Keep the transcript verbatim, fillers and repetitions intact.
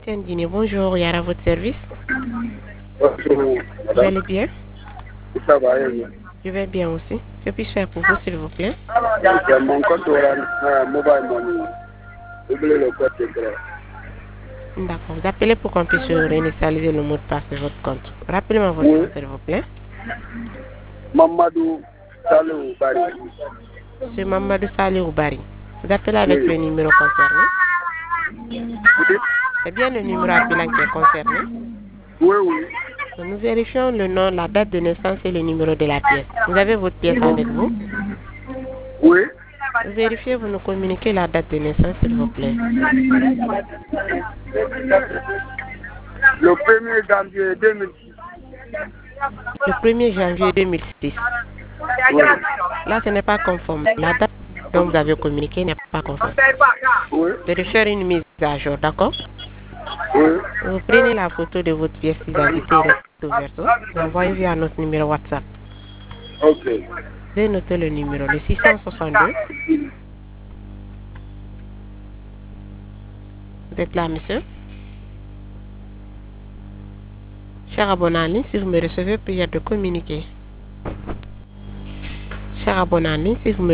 Dîner, bonjour, Yara, à votre service. Bonjour, Vous allez bien? ça va, et vous? Je vais bien aussi. Que puis-je faire pour vous, s'il vous plaît? C'est mon compte Orange, euh, Mobile Money. Oubliez le code secret. D'accord. Vous appelez pour qu'on puisse réinitialiser le mot de passe de votre compte. Rappelez-moi votre Oui. nom, s'il vous plaît. Mamadou Salou Bari. Monsieur Mamadou Saleh Oubari. Vous appelez avec Oui. le numéro concerné. Vous dites? C'est bien le numéro appelant qui est concerné. Oui, oui. Nous vérifions le nom, la date de naissance et le numéro de la pièce. Vous avez votre pièce avec vous? Oui. Vous vérifiez, vous nous communiquez la date de naissance, s'il vous plaît. Le premier janvier deux mille six. Le premier janvier deux mille six. Oui. Là, ce n'est pas conforme. La date dont vous avez communiqué n'est pas conforme. Oui. Je vais faire une mise à jour, d'accord? Oui. Vous prenez la photo de votre pièce d'identité recto verso, vous envoyez via notre numéro WhatsApp. Ok. Veuillez noter le numéro, le six cent soixante-deux. Vous êtes là, monsieur? Cher abonné en ligne, si vous me recevez, prière de communiquer. Cher abonné en ligne, si vous me